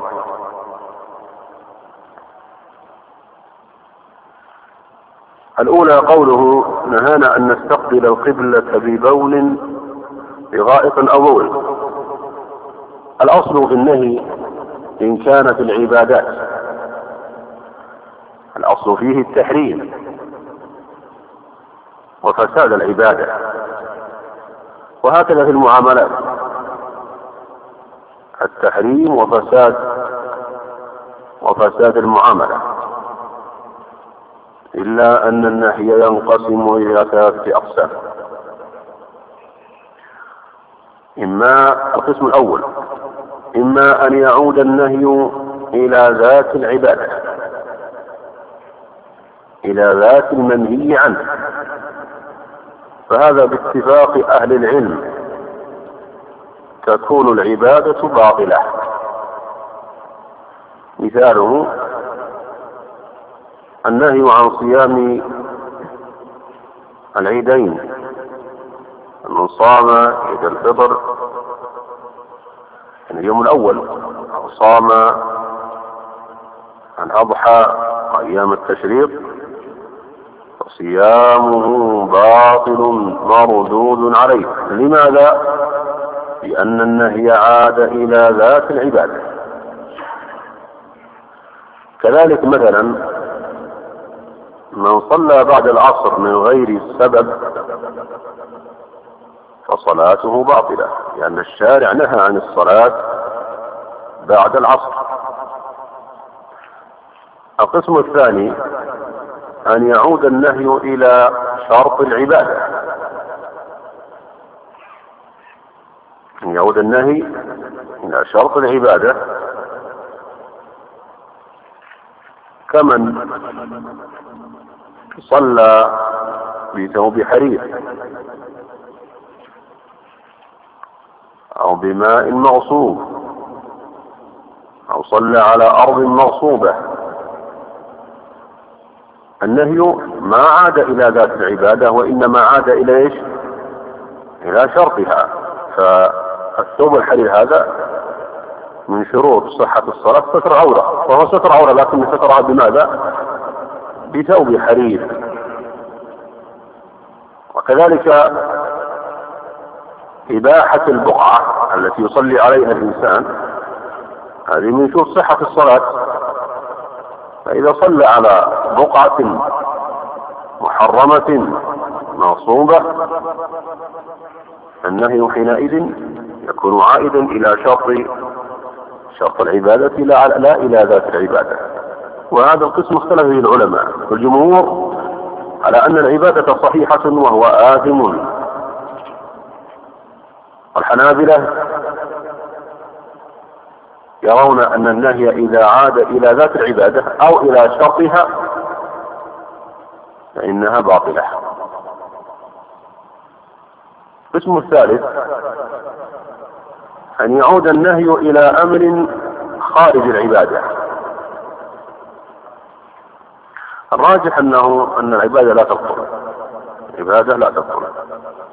الأولى قوله نهانا أن نستقبل القبلة ببول بغائط أو بول. الأصل في النهي إن كانت العبادات الأصل فيه التحريم وفساد العبادة، وهكذا في المعاملات التحريم وفساد وفساد المعاملة، إلا أن النهي ينقسم إلى ثلاثة أقسام. إما القسم الأول إما أن يعود النهي إلى ذات العبادة إلى ذات المنهي عنه، فهذا باتفاق أهل العلم تكون العبادة باطلة. مثاله النهي عن صيام العيدين، من صام عيد الفطر اليوم الأول صام الأضحى أيام التشريق فصيامه باطل مردود عليه. لماذا؟ لأن النهي عاد إلى ذات العبادة. كذلك مثلا من صلى بعد العصر من غير سبب فصلاته باطلة، لأن الشارع نهى عن الصلاة بعد العصر. القسم الثاني أن يعود النهي إلى شرط العبادة، أن يعود النهي إلى شرط العبادة كمن صلى بثوب حرير أو بماء مغصوب أو صلى على أرض مغصوبة، النهي ما عاد إلى ذات العبادة وإنما عاد إلى إيش؟ إلى شرطها. فالثوب الحرير هذا من شروط صحة الصلاة ستر عورة، وهو ستر عورة لكن سترها بماذا؟ بثوب حرير. وكذلك إباحة البقعة التي يصلي عليها الإنسان هذه من شروط صحة الصلاة. فإذا صلى على بقعة محرمة مغصوبة النهي حينئذ يكون عائدا إلى شرط شرط العبادة لا, لا إلى ذات العبادة. وهذا القسم اختلف فيه العلماء، والجمهور على أن العبادة صحيحة وهو آثم. الحنابلة يرون أن النهي إذا عاد إلى ذات العبادة أو إلى شرطها فإنها باطلة. القسم الثالث أن يعود النهي إلى أمر خارج العبادة. الراجح أنه أن العبادة لا تبطل، العبادة لا تبطل،